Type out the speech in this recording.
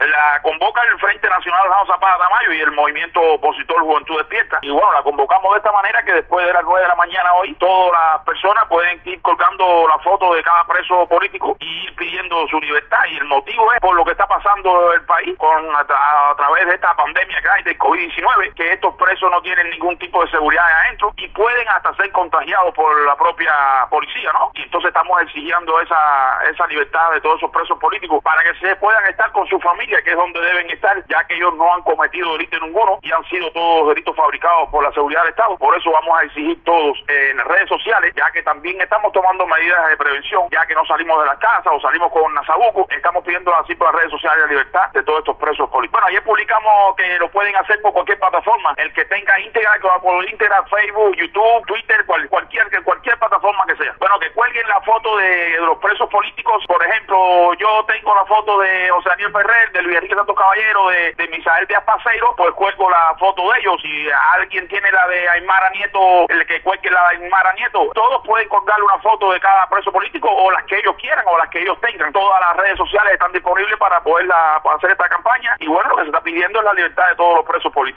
La convoca el Frente Nacional Alejandro Zapata Tamayo y el Movimiento Opositor Juventud Despierta. Y bueno, la convocamos de esta manera que después de las 9 de la mañana hoy, todas las personas pueden ir colgando la foto de cada preso político y ir pidiendo su libertad. Y el motivo es por lo que está pasando el país a través de esta pandemia que hay del COVID-19, que estos presos no tienen ningún tipo de seguridad adentro y pueden hasta ser contagiados por la propia policía, ¿no? Y entonces estamos exigiendo esa libertad de todos esos presos políticos para que se puedan estar con su familia, que es donde deben estar, ya que ellos no han cometido delito ninguno y han sido todos delitos fabricados por la seguridad del Estado. Por eso vamos a exigir todos en las redes sociales, ya que también estamos tomando medidas de prevención, ya que no salimos de las casas o salimos con Nazabuco, estamos pidiendo así por las redes sociales la libertad de todos estos presos políticos. Bueno, ayer publicamos que lo pueden hacer por cualquier plataforma, el que tenga íntegra, por Instagram, Facebook, YouTube, Twitter, cualquier plataforma que sea. Bueno, que cuelguen la foto de los presos políticos. Por ejemplo, yo tengo la foto de José Daniel Ferrer, de Luis Enrique Santos Caballero, de Misael Díaz Paceiro, pues cuelgo la foto de ellos. Si alguien tiene la de Aymara Nieto, el que cuelgue la de Aymara Nieto, todos pueden colgarle una foto de cada preso político o las que ellos quieran o las que ellos tengan. Todas las redes sociales están disponibles para hacer esta campaña y bueno, lo que se está pidiendo es la libertad de todos los presos políticos.